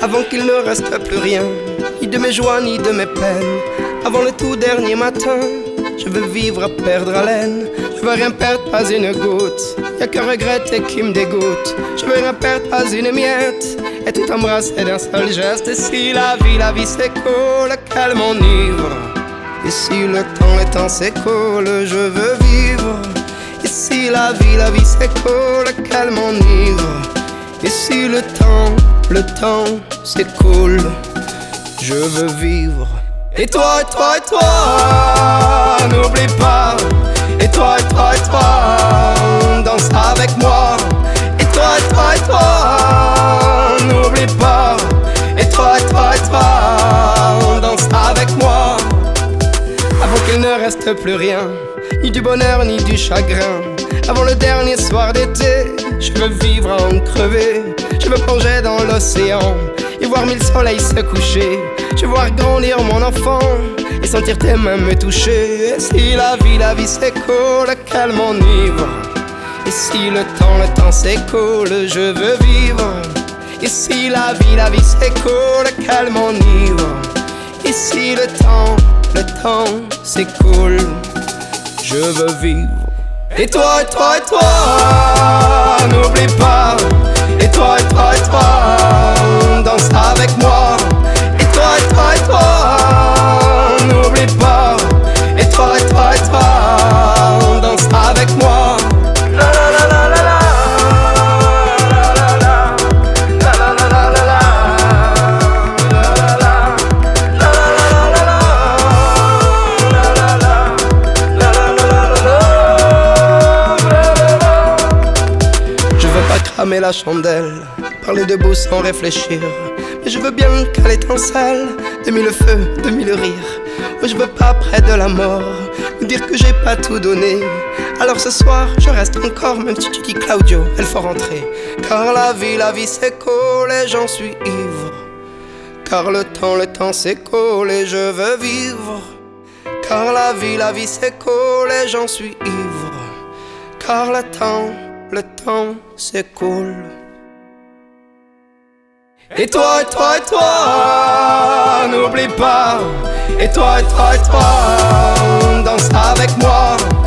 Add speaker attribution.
Speaker 1: avant qu'il ne reste plus rien, ni de mes joies ni de mes peines. Avant le tout dernier matin, je veux vivre à perdre haleine. Je veux rien perdre, pas une goutte. Y'a que regretter qui me dégoûte. Je veux rien perdre, pas une miette. Et tout embrasser d'un seul geste. Et si la vie s'écoule, qu'elle m'enivre. Et si le temps s'écoule, je veux vivre. Et si la vie s'écoule, qu'elle m'enivre. Et si le temps s'écoule, je veux vivre. Et toi, n'oublie pas. Et toi, danse avec moi. Et toi, n'oublie pas. Et toi, danse avec moi. Avant qu'il ne reste plus rien, ni du bonheur ni du chagrin. Avant le dernier soir d'été, je veux vivre à en crever. Je veux plonger dans l'océan et voir mille soleils se coucher. Je veux voir grandir mon enfant et sentir tes mains me toucher. Et si la vie s'écoule, qu'elle m'enivre. Et si le temps s'écoule, je veux vivre. Et si la vie s'écoule, qu'elle m'enivre. Et si le temps s'écoule, je veux vivre. Et toi, n'oublie pas. Et toi, danse avec moi. Et toi, n'oublie pas. Et toi, danse avec moi. La la la la la la. Cramer la chandelle, parler debout sans réfléchir. Mais je veux bien qu'elle étincelle, de mille feux, de mille rires. Oh, je veux pas près de la mort, me dire que j'ai pas tout donné. Alors ce soir, je reste encore, même si tu dis Claudio, elle faut rentrer. Car la vie s'écoule et j'en suis ivre. Car le temps s'écoule et je veux vivre. Car la vie s'écoule et j'en suis ivre. Car le temps s'écoule. Et toi, n'oublie pas. Et toi, danse avec moi.